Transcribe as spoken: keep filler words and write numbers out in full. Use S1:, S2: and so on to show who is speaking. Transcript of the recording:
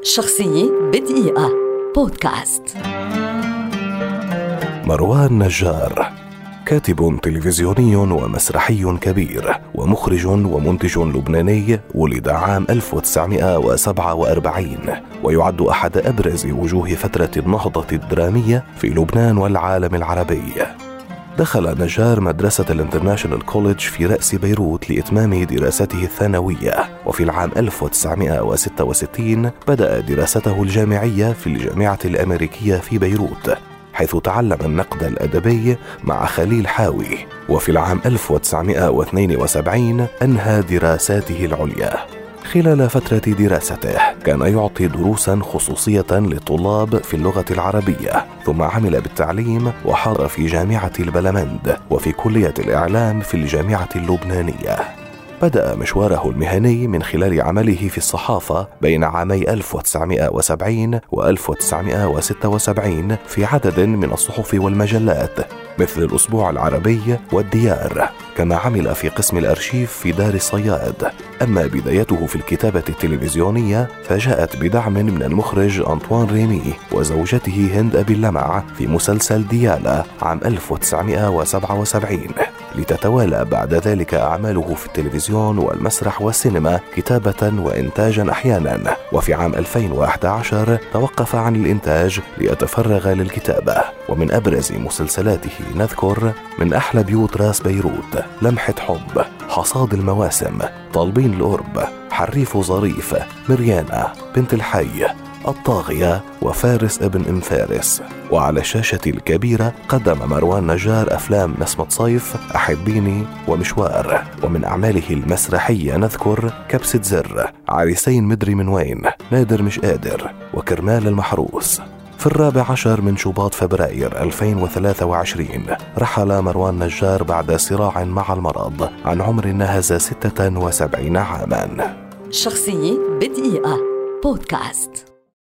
S1: شخصية بدقيقة بودكاست.
S2: مروان نجار كاتب تلفزيوني ومسرحي كبير ومخرج ومنتج لبناني، ولد عام ألف وتسعمائة وسبعة وأربعين، ويعد أحد أبرز وجوه فترة النهضة الدرامية في لبنان والعالم العربي. دخل نجار مدرسة الانترناشنال كوليدج في رأس بيروت لإتمام دراسته الثانوية، وفي العام ألف وتسعمائة وستة وستين بدأ دراسته الجامعية في الجامعة الأمريكية في بيروت، حيث تعلم النقد الأدبي مع خليل حاوي. وفي العام ألف وتسعمائة واثنين وسبعين أنهى دراساته العليا. خلال فترة دراسته كان يعطي دروسا خصوصية للطلاب في اللغة العربية، ثم عمل بالتعليم وحار في جامعة البلمند وفي كلية الإعلام في الجامعة اللبنانية. بدأ مشواره المهني من خلال عمله في الصحافة بين عامي ألف وتسعمائة وسبعين و ألف وتسعمائة وستة وسبعين في عدد من الصحف والمجلات مثل الأسبوع العربي والديار، كما عمل في قسم الأرشيف في دار الصياد. أما بدايته في الكتابة التلفزيونية فجاءت بدعم من المخرج أنطوان ريمي وزوجته هند أبي اللمع في مسلسل ديالا عام ألف وتسعمائة وسبعة وسبعين، لتتوالى بعد ذلك أعماله في التلفزيون والمسرح والسينما كتابة وإنتاجا أحيانا. وفي عام ألفين وأحد عشر توقف عن الإنتاج ليتفرغ للكتابة. ومن أبرز مسلسلاته نذكر من أحلى بيوت راس بيروت، لمحة حب، حصاد المواسم، طالبين القرب، حريف ظريف، مريانا، بنت الحي، الطاغية، وفارس ابن ام فارس. وعلى الشاشة الكبيرة قدم مروان نجار أفلام نسمة صيف، أحبيني، ومشوار. ومن أعماله المسرحية نذكر كبسة زر، عريسين مدري من وين، نادر مش قادر، وكرمال المحروس. في الرابع عشر من شباط فبراير ألفين وثلاثة وعشرين رحل مروان نجار بعد صراع مع المرض عن عمر ناهز ستة وسبعين عاما.
S1: شخصية بدقيقة بودكاست.